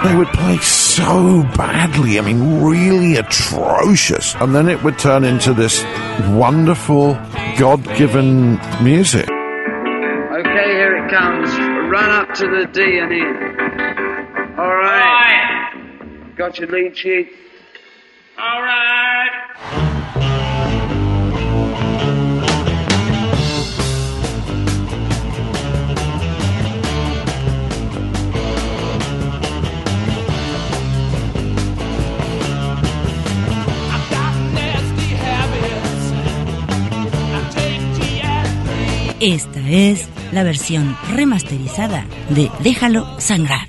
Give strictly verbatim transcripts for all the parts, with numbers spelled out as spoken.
They would play so badly, I mean, really atrocious. And then it would turn into this wonderful, God-given music. Okay, here it comes. Run up to the D and E. All right. Got your lead sheet? All right. Esta es la versión remasterizada de Déjalo Sangrar.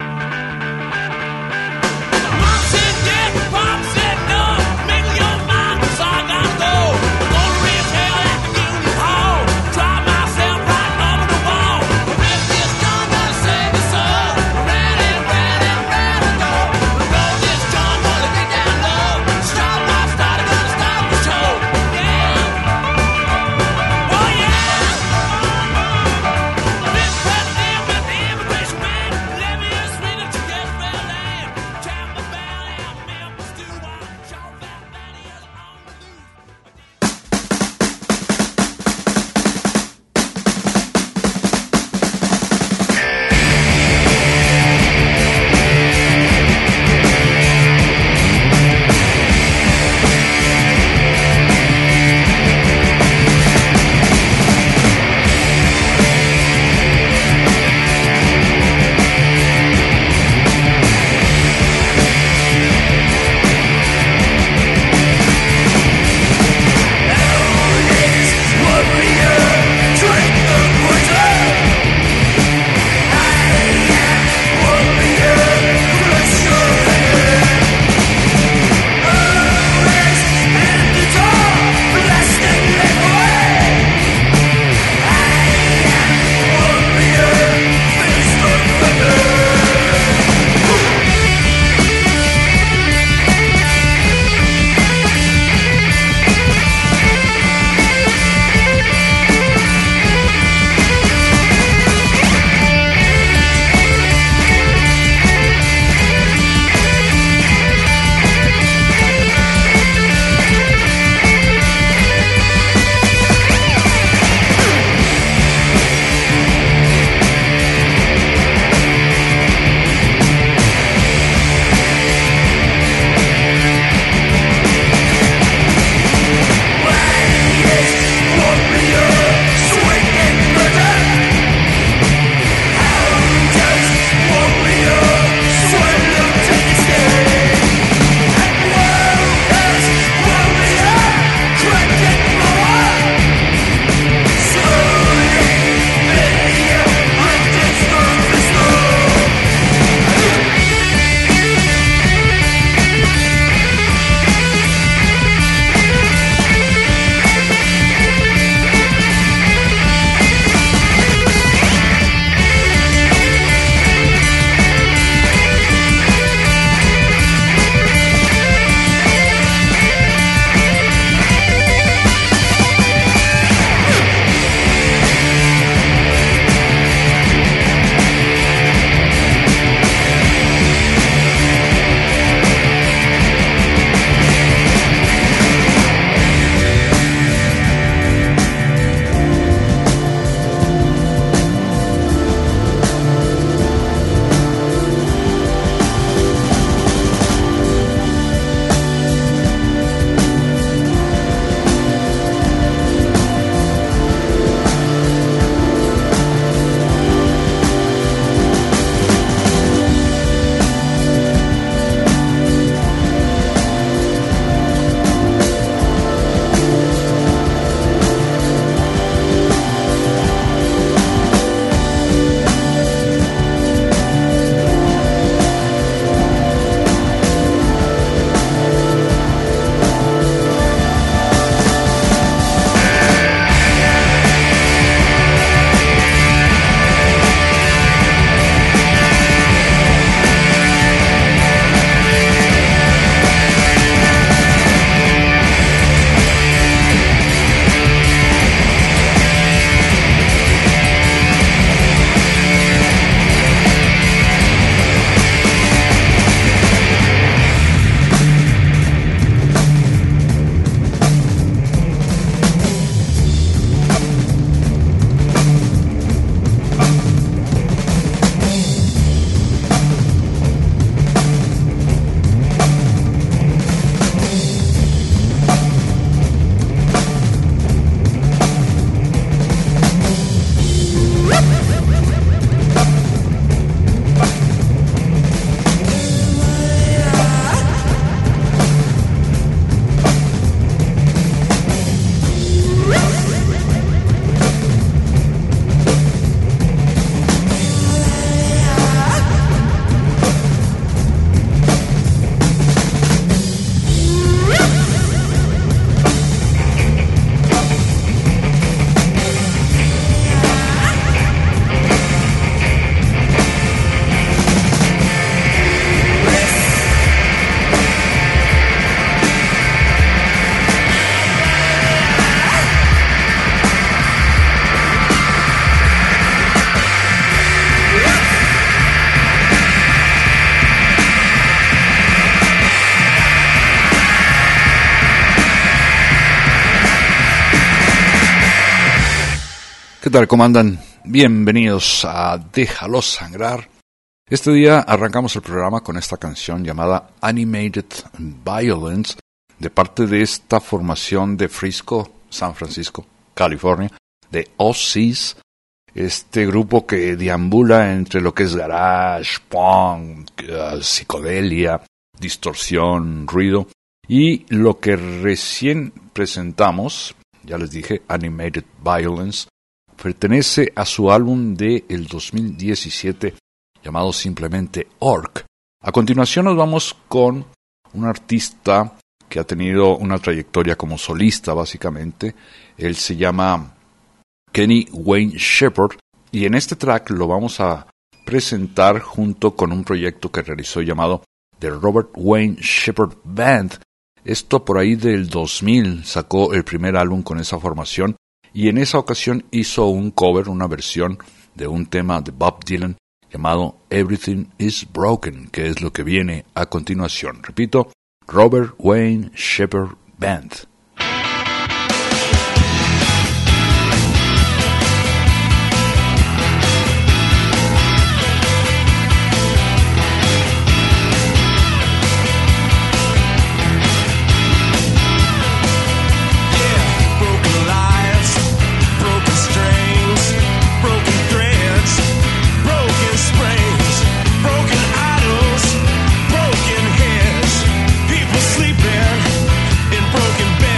tal? ¿Cómo andan? Bienvenidos a Déjalo Sangrar. Este día arrancamos el programa con esta canción llamada Animated Violence, de parte de esta formación de Frisco, San Francisco, California, de Aussies, este grupo que deambula entre lo que es garage, punk, uh, psicodelia, distorsión, ruido, y lo que recién presentamos, ya les dije, Animated Violence, pertenece a su álbum de el dos mil diecisiete llamado simplemente Orc. A continuación nos vamos con un artista que ha tenido una trayectoria como solista básicamente. Él se llama Kenny Wayne Shepherd, y en este track lo vamos a presentar junto con un proyecto que realizó llamado The Robert Wayne Shepherd Band. Esto por ahí del dos mil sacó el primer álbum con esa formación, y en esa ocasión hizo un cover, una versión de un tema de Bob Dylan llamado Everything is Broken, que es lo que viene a continuación. Repito, Robert Wayne Shepherd Band. Broken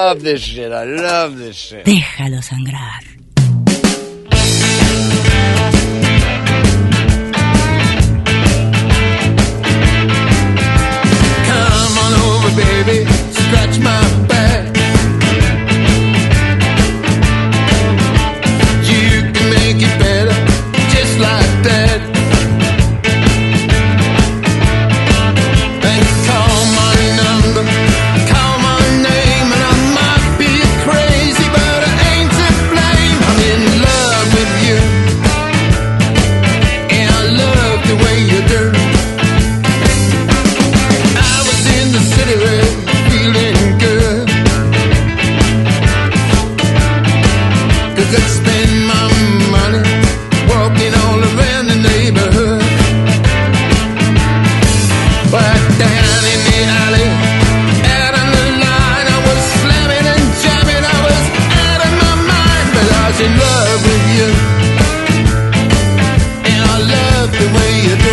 love this shit. I love this shit. Déjalo sangrar. Come on over, baby. Scratch my back. You can make it better, just like that. And call my number, call my name, and I might be crazy, but I ain't to blame. I'm in love with you, and I love the way you do. I was in the city, feeling good, 'cause I spend my money walking all around the neighborhood. But down in the alley, out on the line, I was slamming and jamming, I was out of my mind. But I was in love with you, and I love the way you do.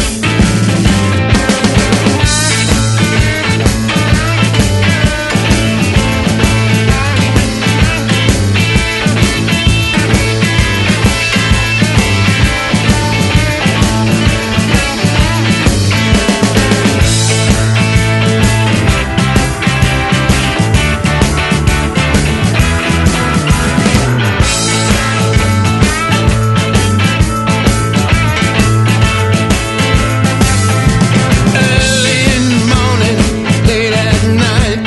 Early in the morning, late at night.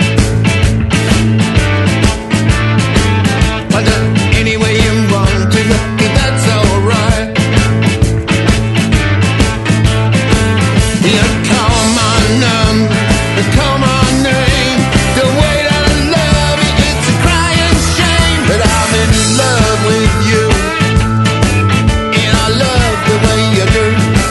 But uh, any way you want to, yeah, that's alright. Yeah, call my number, call my name. The way that I love you, it's a crying shame. But I'm in love with you, and I love the way you do.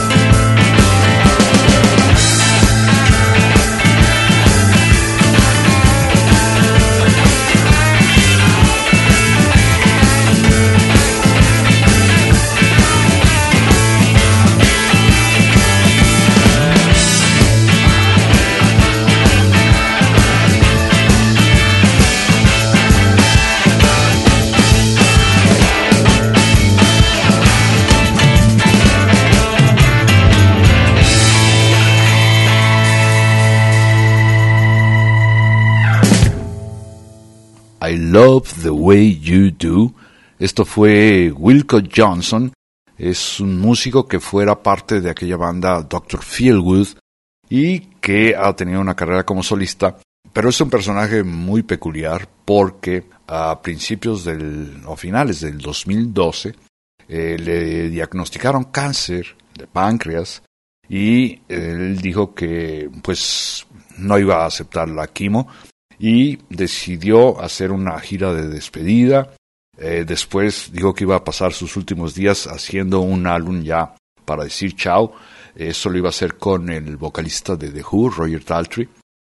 I Love the Way You Do. Esto fue Wilco Johnson. Es un músico que fuera parte de aquella banda doctor Feelgood y que ha tenido una carrera como solista, pero es un personaje muy peculiar porque a principios del, o finales del dos mil doce eh, le diagnosticaron cáncer de páncreas y él dijo que pues no iba a aceptar la quimo y decidió hacer una gira de despedida. Eh, después dijo que iba a pasar sus últimos días haciendo un álbum ya para decir chao. Eso lo iba a hacer con el vocalista de The Who, Roger Daltrey.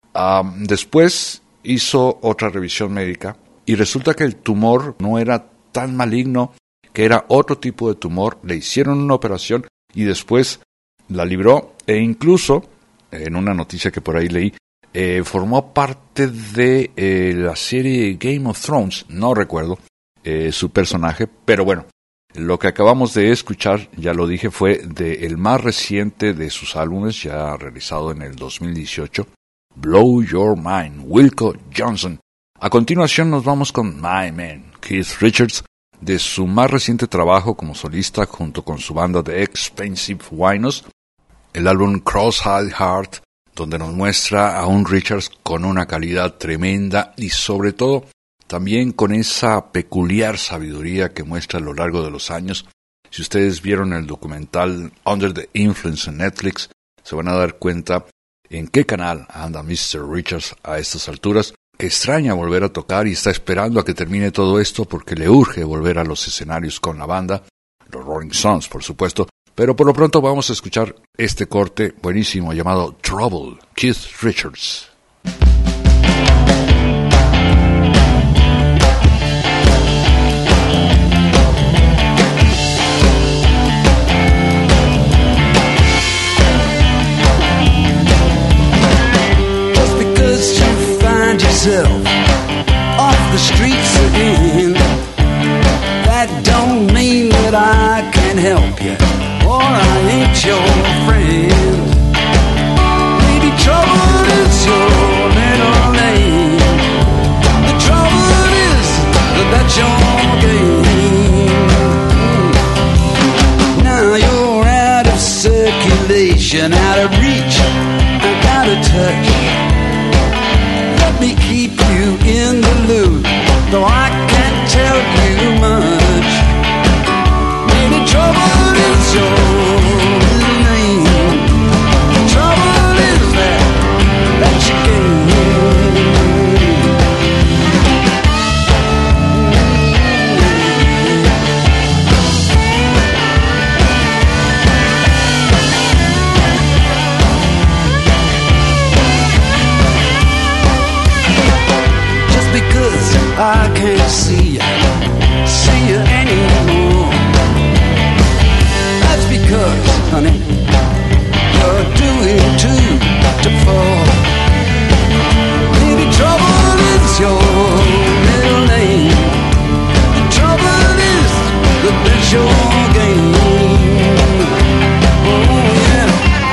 Um, después hizo otra revisión médica y resulta que el tumor no era tan maligno, que era otro tipo de tumor. Le hicieron una operación y después la libró e incluso, en una noticia que por ahí leí, eh, formó parte de eh, la serie Game of Thrones. No recuerdo eh, su personaje, pero bueno, lo que acabamos de escuchar, ya lo dije, fue de el más reciente de sus álbumes, ya realizado en el dos mil dieciocho, Blow Your Mind, Wilco Johnson. A continuación nos vamos con My Man, Keith Richards, de su más reciente trabajo como solista junto con su banda The Expensive Winos, el álbum Cross-Eyed Heart, donde nos muestra a un Richards con una calidad tremenda y sobre todo también con esa peculiar sabiduría que muestra a lo largo de los años. Si ustedes vieron el documental Under the Influence en Netflix, se van a dar cuenta en qué canal anda mister Richards a estas alturas, que extraña volver a tocar y está esperando a que termine todo esto porque le urge volver a los escenarios con la banda, los Rolling Stones por supuesto, pero por lo pronto vamos a escuchar este corte buenísimo llamado Trouble, Keith Richards. Just because you find yourself I can't help you, or I ain't your friend. Maybe trouble is your middle name. The trouble is that that's your game. Now you're out of circulation, out of reach, and out of touch. Let me keep you in the loop, though I can't tell you much. Maybe trouble is your middle name. The trouble is that that's your game. Just because I can't see you, see you anymore, that's because, honey, you're doing too to fall. Maybe trouble is your middle name. The trouble is that that's your game. Oh yeah.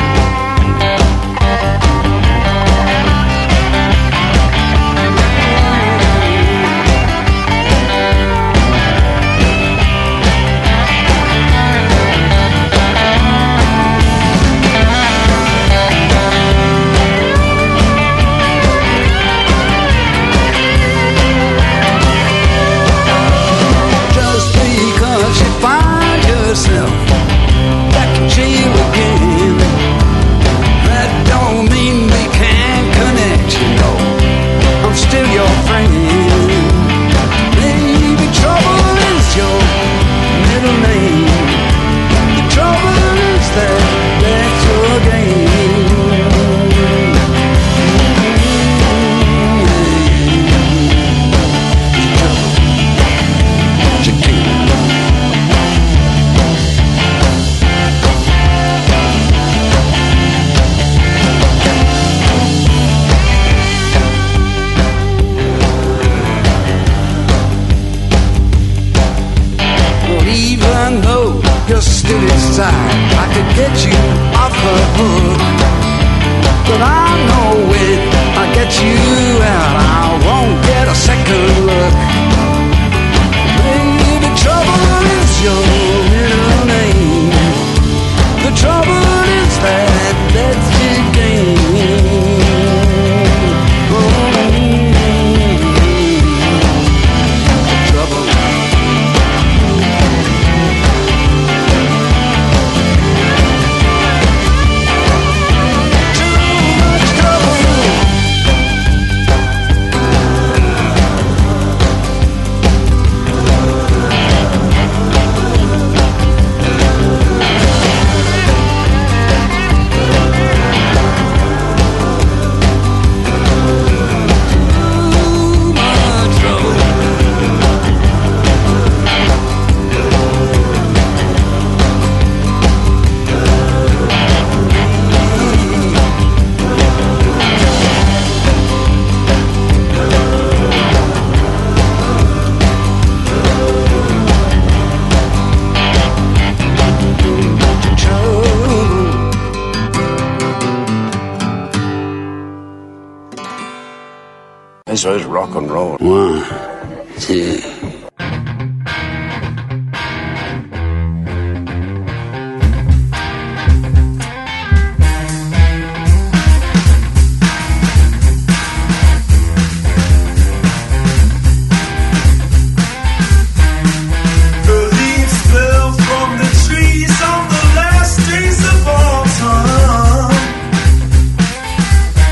Back in jail again, that don't mean we can't connect, you know. I'm still your friend. Maybe trouble is your middle name. The trouble is that that's your game. It's your game. Even though you're still inside, I could get you off the hook. But I know when I get you out, I won't get a second look. Maybe trouble is your middle name. The trouble is that that's your game. Oh, trouble. This is rock and roll. One, two.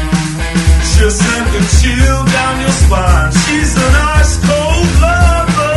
Chill down your spine. She's an ice cold lover.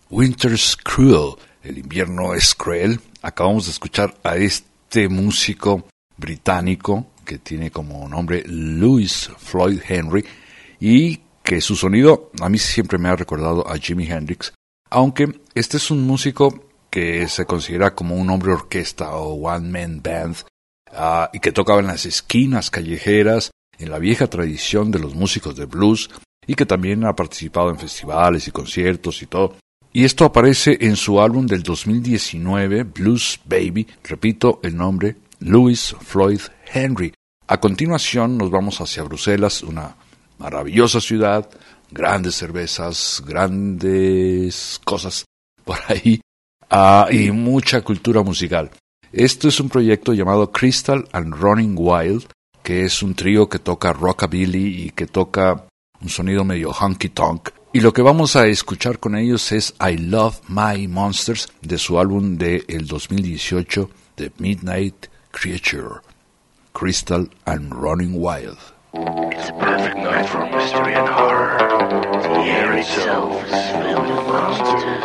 Winter's Cruel, el invierno es cruel. Acabamos de escuchar a este músico británico que tiene como nombre Louis Floyd Henry y que su sonido a mí siempre me ha recordado a Jimi Hendrix, aunque este es un músico que se considera como un hombre orquesta o one man band uh, y que tocaba en las esquinas callejeras en la vieja tradición de los músicos de blues y que también ha participado en festivales y conciertos y todo. Y esto aparece en su álbum del dos mil diecinueve, Blues Baby, repito el nombre, Louis Floyd Henry. A continuación nos vamos hacia Bruselas, una maravillosa ciudad, grandes cervezas, grandes cosas por ahí, uh, y mucha cultura musical. Esto es un proyecto llamado Crystal and Running Wild, que es un trío que toca rockabilly y que toca un sonido medio honky-tonk. Y lo que vamos a escuchar con ellos es I Love My Monsters, de su álbum del dos mil dieciocho, The Midnight Creature, Crystal and Running Wild. It's a perfect night for mystery and horror. The air itself is filled with monsters.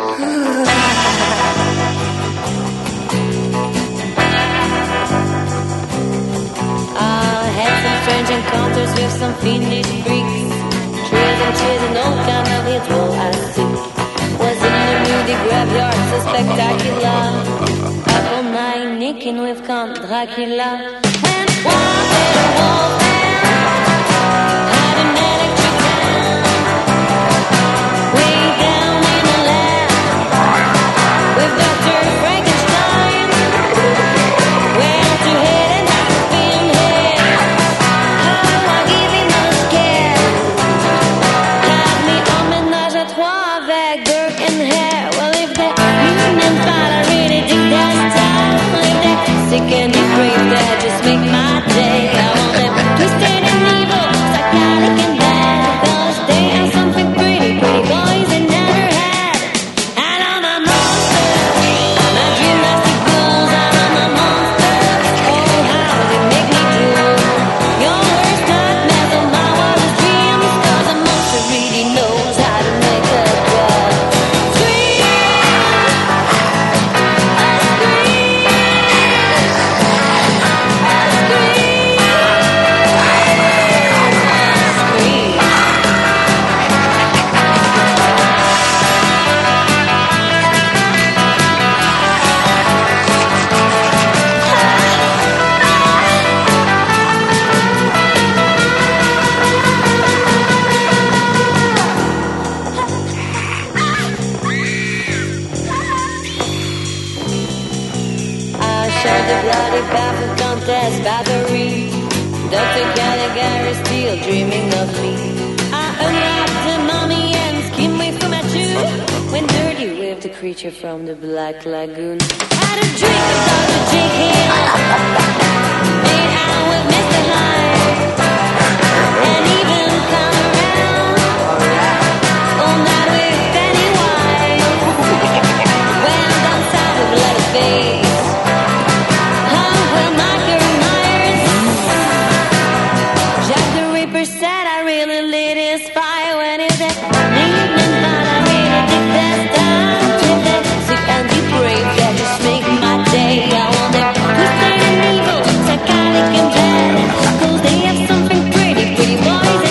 I had some strange encounters with some fiendish freaks. Cheers and cheers and all kind of hits, well I see. Was in the moody graveyard, so spectacular. Up all night, nicking with Count Dracula. And one day a wolf had an electric town. Way down in the lab with Doctor Frankenstein. Where to head and how to film head. How I give him a scare. Had me en ménage à trois avec Burke and Hare. Well, if that human thought I really dig that style. Like that sick and depraved that just make my day. I want them twisted and evil, psychotic and bad. Cause they are something pretty, pretty boys they never had. I know my monsters, my gymnastic goals. I know my monsters, oh how they make me drool. Your worst nightmares are my wildest dreams. Cause a monster really knows how to make a drug. Scream, a scream, a scream, a scream. I showed the bloody baffled contest battery. Doctor Gallagher is still dreaming of me. I unwrapped the mummy and skimmed away from my chew. When dirty with the creature from the Black Lagoon. Had a drink of Doctor Jekyll. Made out with Mister Hyde. And even come around all night with Pennywise. Went down south with Leatherface. Oh, well, Michael Myers. Jack the Ripper said I really lit his fire when it was evening, but I really did that style. With that sick and depraved that just make my day. I want them twisted and evil, psychotic and bad. Cause they have something pretty, pretty boys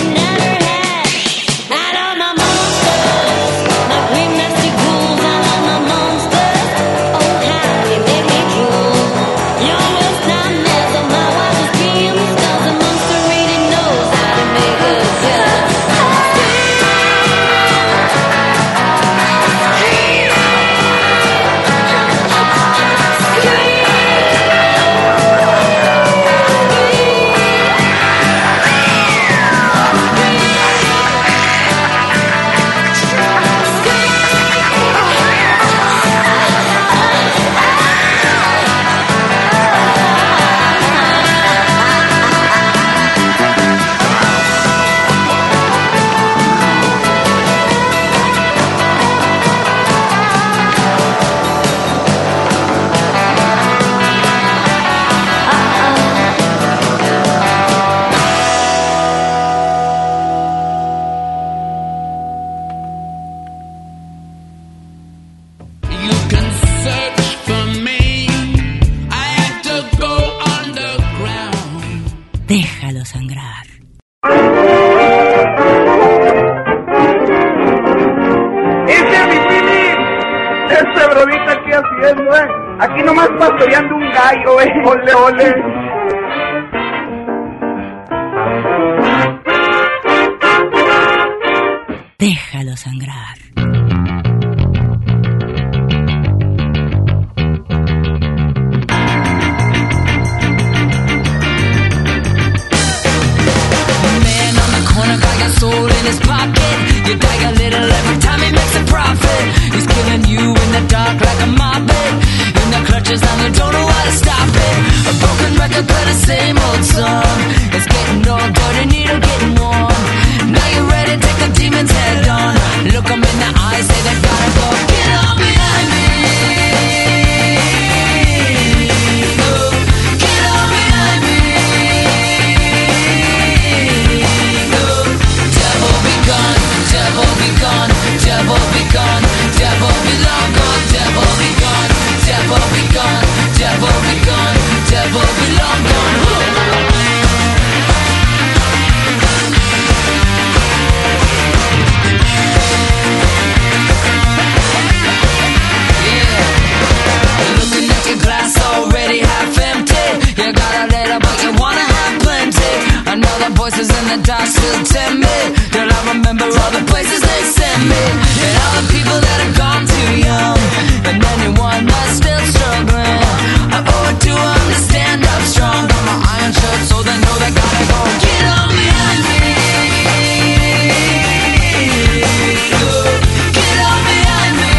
You can search for me. I had to go underground. Déjalo sangrar. ¡Ese mi Billy! ¡Ese brodita aquí haciendo, eh! Aquí nomás pastoreando un gallo, eh. ¡Ole, ole! Déjalo sangrar. Soul in his pocket, you bag a little every time he makes a profit. He's killing you in the dark like a moppet. In the clutches and you don't know how to stop it. A broken record play the same old song. It's getting all dirty, needle getting warm. Now you're ready to take the demons head on. Look 'em in the eyes, say they gotta go. Get on behind me. Devil be gone, devil be gone, devil be long gone, devil be gone, devil be gone, devil be gone, devil be long gone. Yeah, looking at your glass already half empty. You got a little but you wanna have plenty. I know the voices in the dark still tempt me. Till I remember all the places they sent me, and all the people that have gone too young, and anyone that's still struggling. I owe it to them to stand up strong. Got my iron shirt so they know they gotta go. Get on behind me. Get on behind me.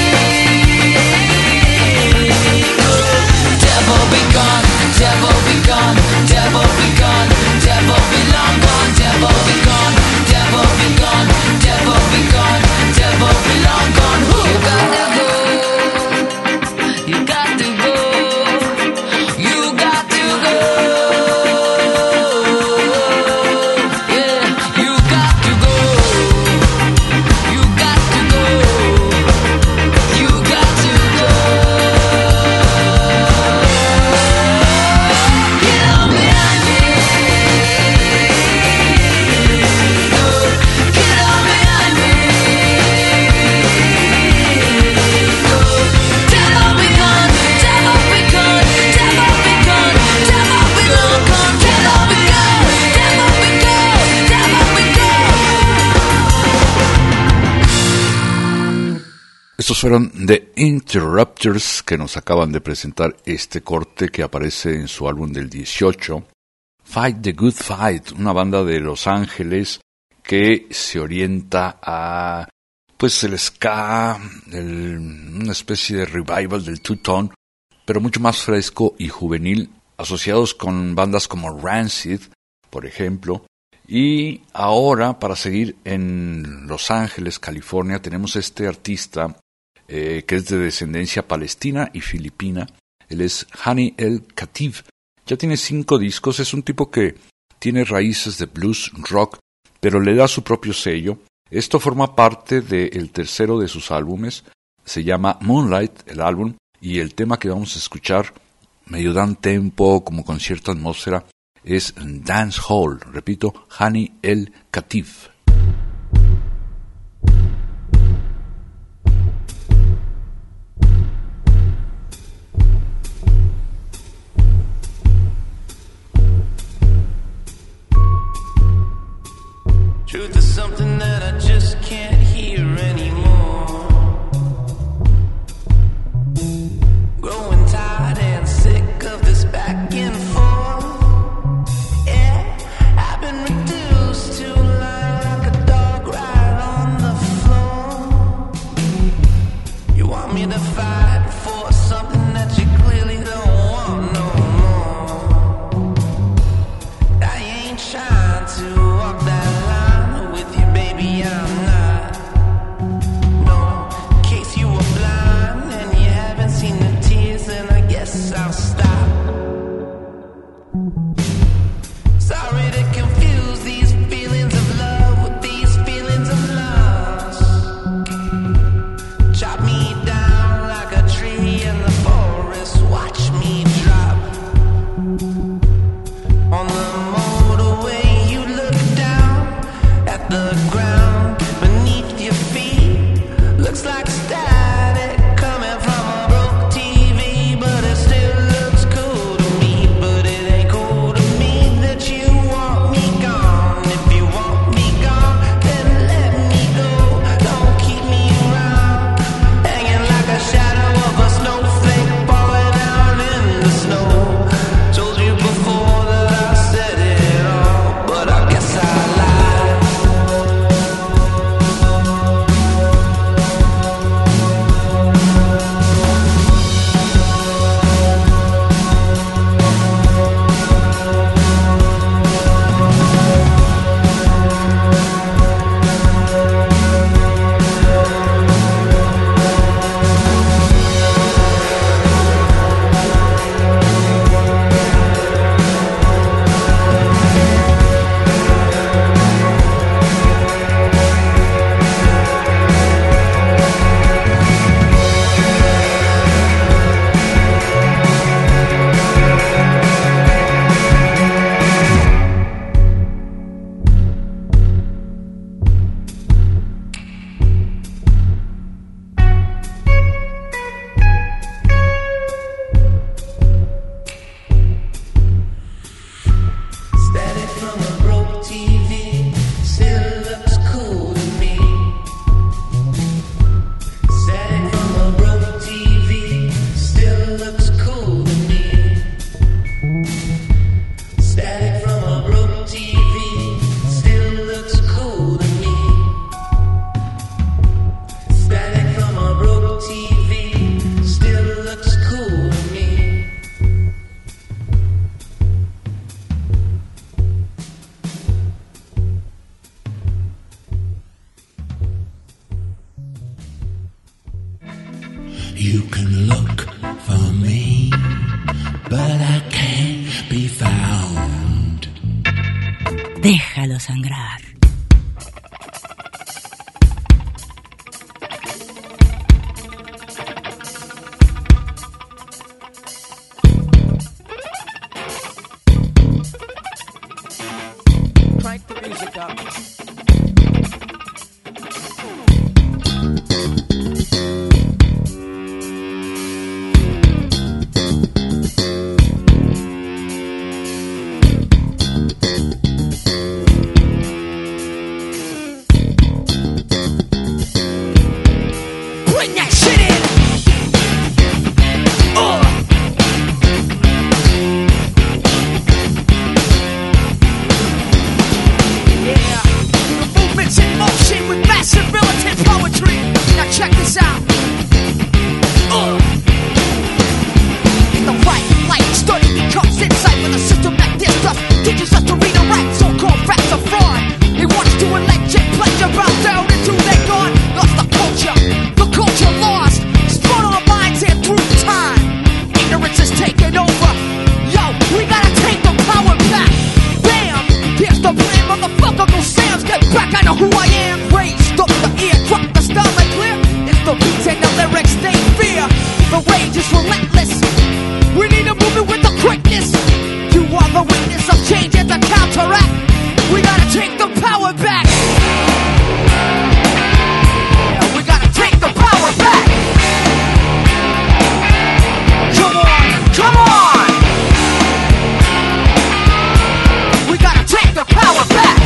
Devil be gone, devil be gone, devil be gone, devil be long gone, devil be gone, devil be gone, devil be gone, devil be long gone. You got to go, you got to go, you got to go. Yeah, you got to go, you got to go, you got to go. Get on behind me. Get on behind me. Devil be gone, devil be gone, devil be gone, devil be long gone, devil be gone, devil be gone, devil be gone. Estos fueron The Interrupters, que nos acaban de presentar este corte que aparece en su álbum del dieciocho, Fight the Good Fight, una banda de Los Ángeles que se orienta a, pues, el ska, el, una especie de revival del two-tone, pero mucho más fresco y juvenil, asociados con bandas como Rancid, por ejemplo. Y ahora, para seguir en Los Ángeles, California, tenemos este artista eh, que es de descendencia palestina y filipina. Él es Hani El Khatif. Ya tiene cinco discos, es un tipo que tiene raíces de blues, rock, pero le da su propio sello. Esto forma parte del tercero de sus álbumes, se llama Moonlight, el álbum, y el tema que vamos a escuchar, medio dan tempo, como con cierta atmósfera, es Dance Hall, repito, Hani El Khatif. Truth is something that I just can't hear anymore. Growing tired and sick of this back and forth. Yeah, I've been reduced to life. You can look for me, but I can't be found. Déjalo sangrar. Crank the music up. Bring that shit in. Uh. Yeah, the movement's in motion with massive militant poetry. Now check this out. Uh. In the right light, study becomes insight when a system like this stuff teaches us to read and write. So-called facts are fraud. They want us to elect and pleasure, bow down until they're gone. Lost the culture, the culture lost. Spun on our minds and through time. Ignorance is taking over. Yo, we gotta take the power back. Bam! Here's the plan, motherfucker, go Sam's. Get back, I know who I am. Raised up the ear, drop the style like clear. It's the beats and the lyrics they fear. The rage is relentless. We need to move it with the quickness. You are the witness of change and the counteract. We gotta take the power back. Yeah, we gotta take the power back. Come on, come on. We gotta take the power back.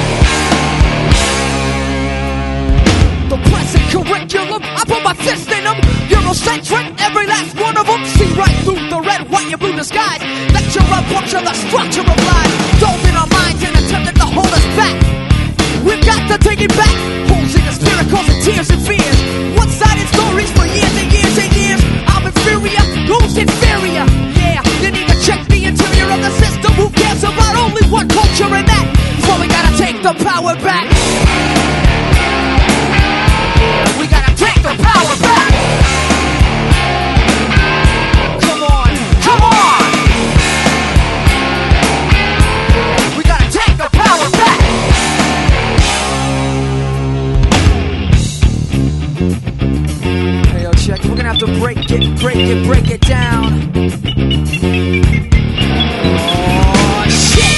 The present curriculum, I put my fist in them. Eurocentric, every last one of them. See right through the red, white, and blue disguise. Lecture a puncture the structure of life. Dove in our minds and attempted to hold us back. We've got to take it back. Holes in the spirit causing tears and fears. One-sided stories for years and years and years. I'm inferior, who's inferior? Yeah, you need to check the interior of the system. Who cares about only one culture and that? So we gotta take the power back. Yeah, we gotta take the power back. Come on, come on. We gotta take the power back. Hey, yo, check. We're gonna have to break it, break it, break it down. Oh, shit!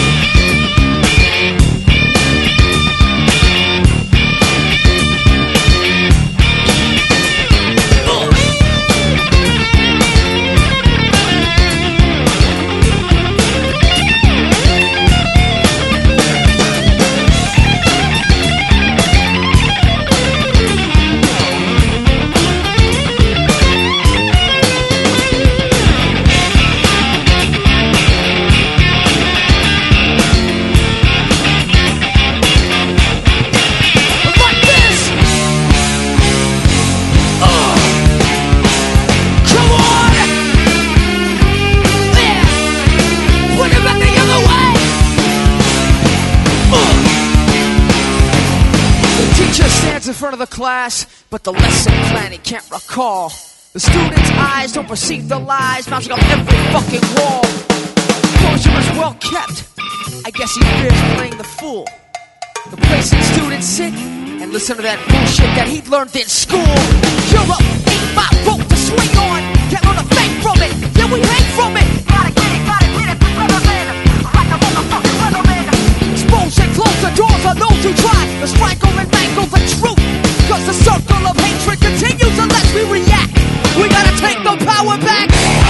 In front of the class, but the lesson plan he can't recall. The students' eyes don't perceive the lies mounting up every fucking wall. Closure is well kept. I guess he fears playing the fool. The place that students sit and listen to that bullshit that he learned in school. You're up, ain't my rope to swing on. Can't learn a thing from it, yeah we hang from it. Gotta get it, gotta get it, the weatherman. Like a motherfucking weatherman. Expose and close the doors on those who try to strangle and mangle the truth. Cause the circle of hatred continues unless we react. We gotta take the power back.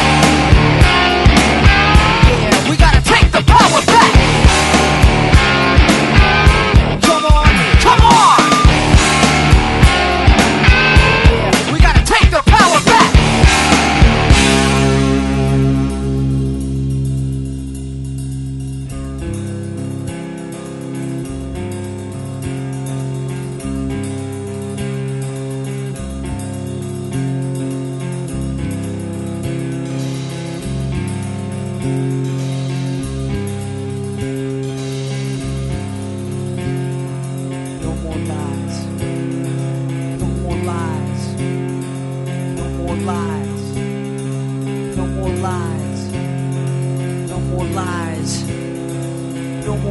Yeah, we gotta take the power back. Come on, come on. Yeah, we gotta take the power back.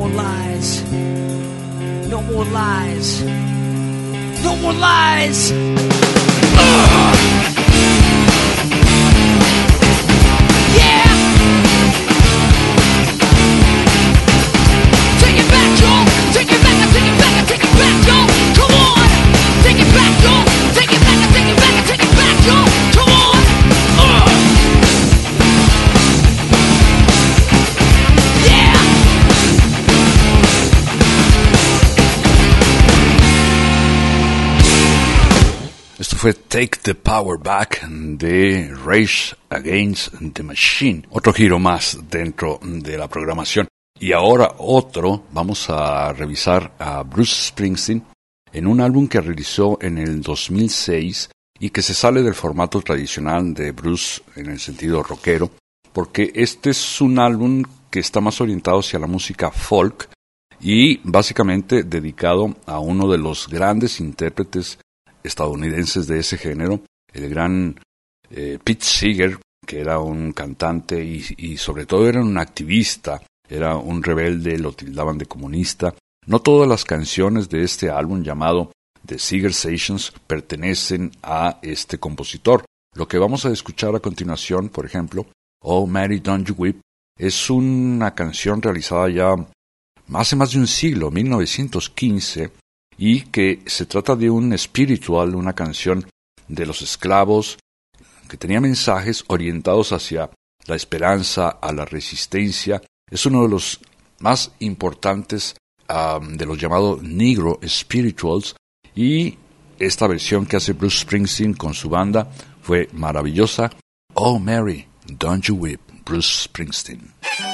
lies. No more lies. No more lies. Ugh. Yeah. Take it back, y'all. Take it back. I take it back. I take it back, y'all. Come on. Take it back, y'all. Take it back. I take it back. I take it back, y'all. Come on. Ugh. Yeah. Esto fue Take the Power Back de Rage Against the Machine. Otro giro más dentro de la programación. Y ahora otro, vamos a revisar a Bruce Springsteen en un álbum que realizó en el dos mil seis y que se sale del formato tradicional de Bruce en el sentido rockero, porque este es un álbum que está más orientado hacia la música folk y básicamente dedicado a uno de los grandes intérpretes estadounidenses de ese género, el gran eh, Pete Seeger, que era un cantante y, y sobre todo era un activista, era un rebelde, lo tildaban de comunista. No todas las canciones de este álbum llamado The Seeger Sessions pertenecen a este compositor. Lo que vamos a escuchar a continuación, por ejemplo, Oh Mary Don't You Weep, es una canción realizada ya hace más de un siglo, mil novecientos quince, y que se trata de un spiritual, una canción de los esclavos que tenía mensajes orientados hacia la esperanza, a la resistencia. Es uno de los más importantes um, de los llamados Negro Spirituals, y esta versión que hace Bruce Springsteen con su banda fue maravillosa. Oh Mary, Don't You Weep, Bruce Springsteen.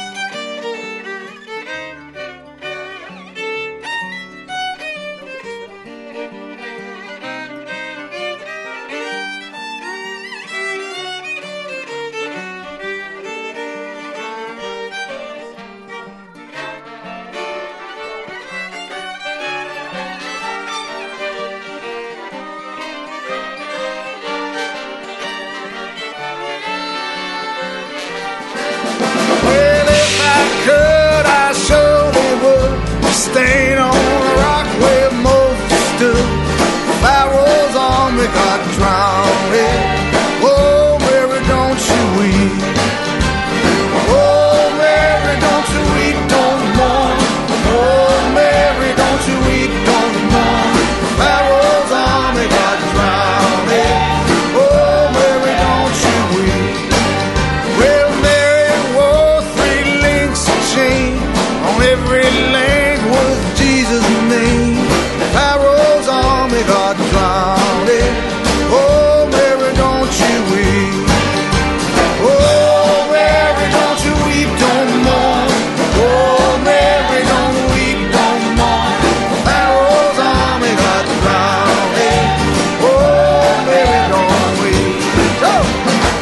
Staying on the rock where Moses stood. Pharaoh's army got drowned. Oh, Mary, don't you weep. Oh, Mary, don't you weep, don't mourn. Oh, Mary, don't you weep, don't mourn. Pharaoh's army got drowned. Oh, Mary, don't you weep. Well, Mary wore three links of chain on every link. Jesus' name, Pharaoh's army got drowned. Oh, Mary, don't you weep. Oh, Mary, don't you weep, don't mourn. Oh, Mary, don't weep, don't mourn. Pharaoh's army got drowned. Oh, Mary, don't weep. Oh.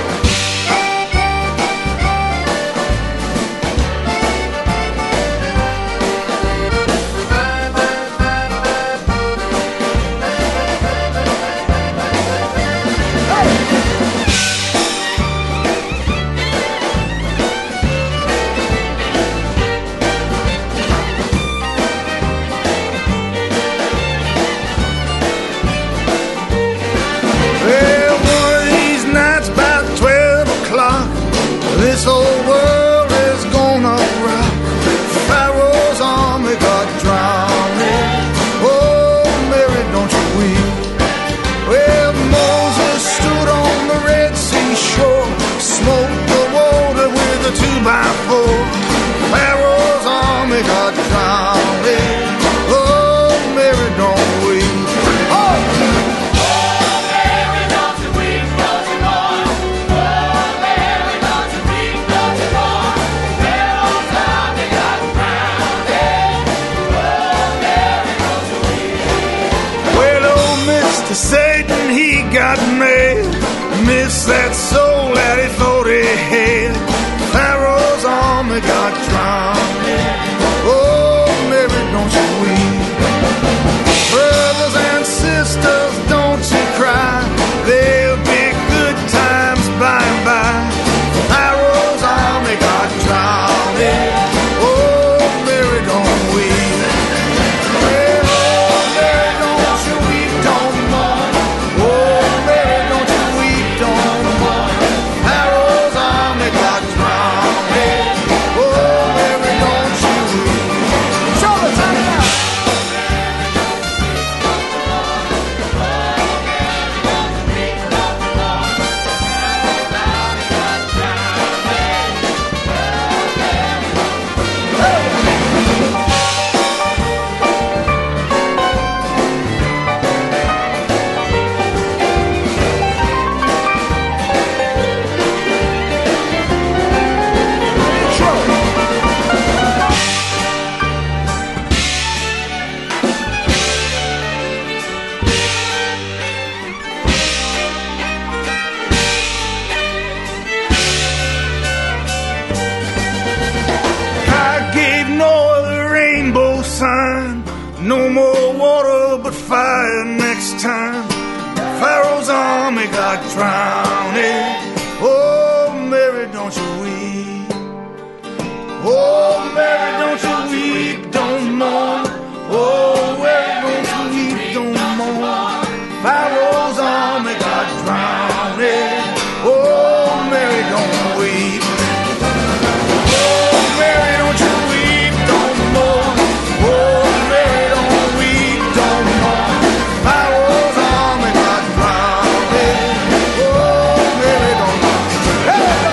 This whole world is gonna rock. Pharaoh's army got drowned. Oh, Mary, don't you weep. Well, Moses stood on the Red Sea shore, smoked the water with a two by four. Pharaoh's army got drowned. Oh, Mary, don't weep. Oh! Satan, he got mad, missed that soul that he thought he had. Pharaoh's army got drowned. Oh, Mary, don't you weep. Brothers and sisters, don't you cry. There'll be good times by and by. Pharaoh's army got drowned. Oh, Mary, don't weep. sign. No more water but fire next time. Pharaoh's army got drowned. Oh, Mary, don't you weep. Oh, Mary, don't you weep, don't mourn. Oh, Mary, don't you weep, don't mourn. Pharaoh's army got drowned. Oh, Mary, don't weep. Oh, Mary, don't you weep, don't mourn. Oh, Mary, don't weep, don't mourn. Pharaoh's army got drowned. Oh, Mary, don't weep.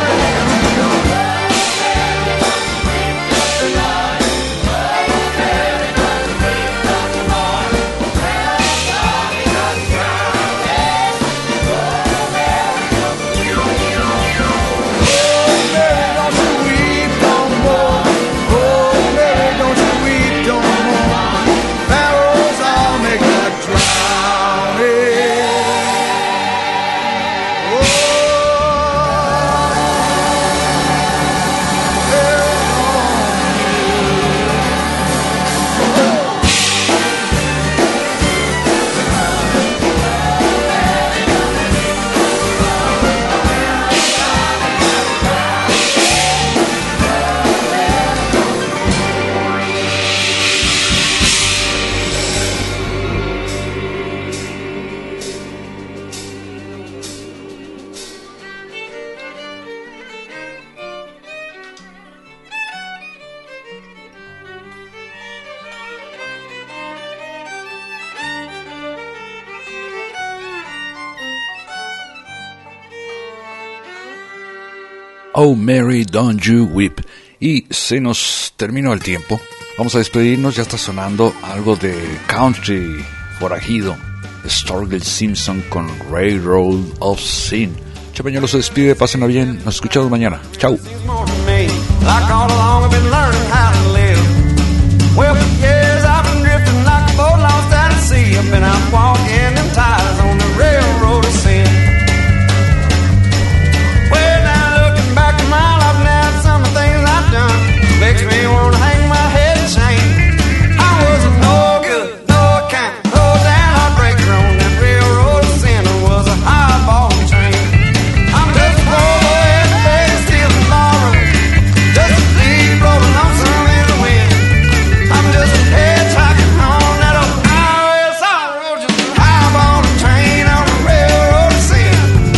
Oh Mary, don't you weep. Y se nos terminó el tiempo. Vamos a despedirnos, ya está sonando algo de country forajido. Sturgill Simpson con Railroad of Sin. Chapeñolo se despide, pásenla bien, nos escuchamos mañana. Chau. Makes me wanna hang my head and shame. I was no good, no account, no damn heartbreaker on that railroad of sin. I was a highball train. I'm just a poor boy at the bed, still tomorrow. Just a leaf blowing lonesome in the wind. I'm just a hitchhiking on that old highway of sorrow. Just a highball train on the railroad of sin.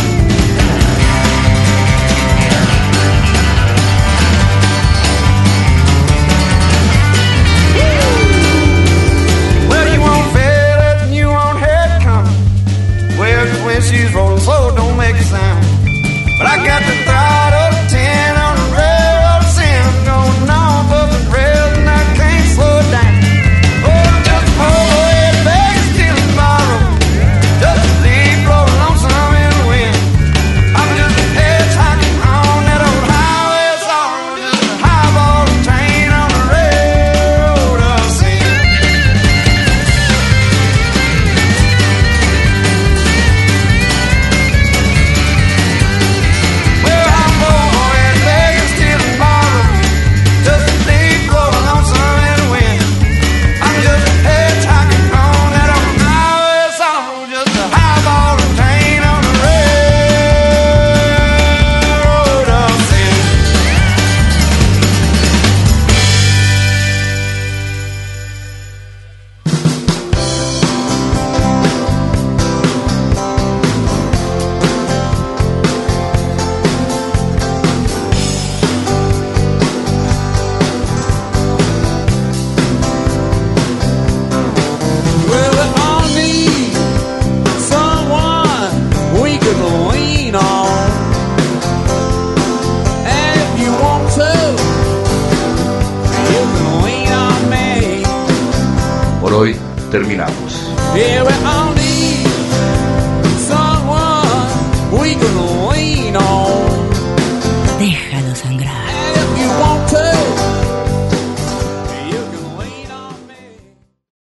When she's rolling slow, don't make a sound. But I got the throttle to ten on the railroad of sin. Going on above the rails and I can't slow it down. Oh, just a poor boy at Vegas till tomorrow. Just a leaf blowing lonesome in the wind. I'm just a hitchhiking on that old highway of sorrow. Just a highball train on the railroad of sin. Hoy terminamos. Déjalo sangrar.